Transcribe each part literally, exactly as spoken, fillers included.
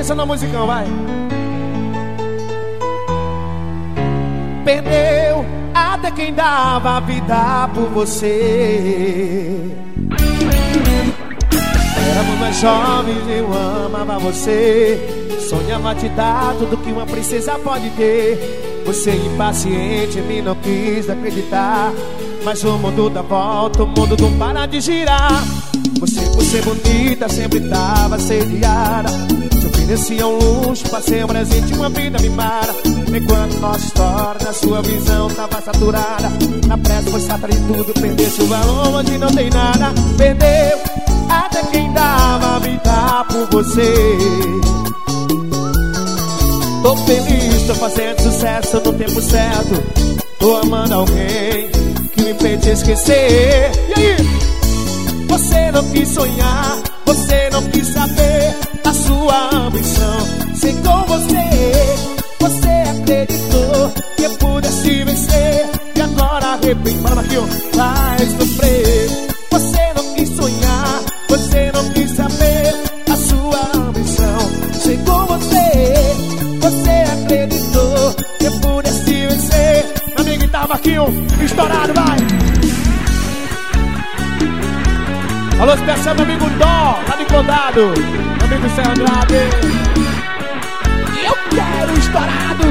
Pensa no musicão, vai. Perdeu até quem dava a vida por você. Éramos mais jovens e eu amava você. Sonhava te dar tudo que uma princesa pode ter. Você impaciente em mim não quis acreditar. Mas o mundo dá volta, o mundo não para de girar. Você por ser bonita sempre tava sediada. Te oferecia um luxo, passei um presente, uma vida mimada. Enquanto nossa história na sua visão tava saturada. Na pressa foi satar de tudo, perdesse o valor onde não tem nada. Perdeu até quem dava a vida por você. Tô feliz, tô fazendo sucesso no tempo certo. Tô amando alguém que me impede de esquecer. E aí? Você não quis sonhar, você não quis saber a sua ambição. Sei com você, você acreditou que eu pudesse vencer. E agora arrepende, fala aqui, ó, vai sofrer. Você não quis sonhar, você não quis saber a sua ambição. Sei com você, você acreditou que eu pudesse vencer. Meu amigo tá Marquinho, estourado, vai. Alô, especial meu amigo Dó, lá de Condado. Meu amigo Zé Andrade. Eu quero estourado.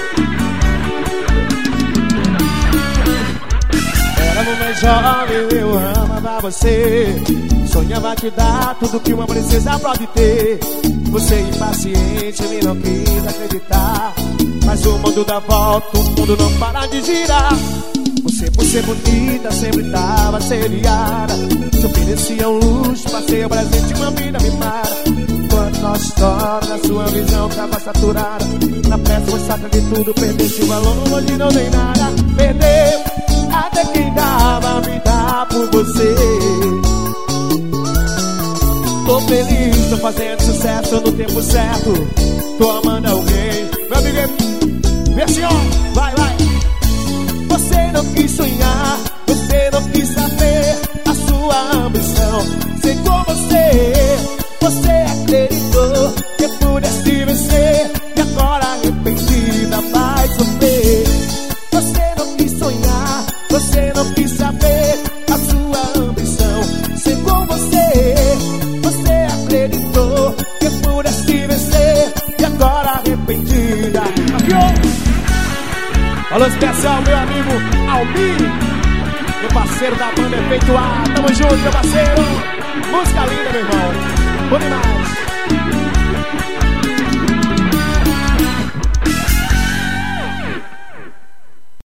Éramos mais jovens, eu amava você. Sonhava te dar tudo que uma princesa pode ter. Você impaciente, me não quis acreditar. Mas o mundo dá volta, o mundo não para de girar. Você por ser bonita sempre tava seriada. Te oferecia um luxo, passei o presente, uma vida mimada. Enquanto nossa história na sua visão tava saturada. Na pressa foi saca de tudo, perdesse o valor onde não tem nada. Perdeu até quem dava a vida por você. Tô feliz, tô fazendo sucesso no tempo certo. Tô amando alguém. Meu amigo, vê assim, ó, vai, vai. Você não quis sonhar, você não quis saber a sua ambição. Sei com você, você acreditou que eu pudesse vencer. E agora arrependida vai sofrer. Você não quis sonhar, você não quis saber a sua ambição. Sei com você, você acreditou que eu pudesse vencer. E agora arrependida. Aqui, ó. Alô especial, meu amigo Almir, meu parceiro da banda Efeito A. Tamo junto, meu parceiro. Música linda, meu irmão. Bom demais.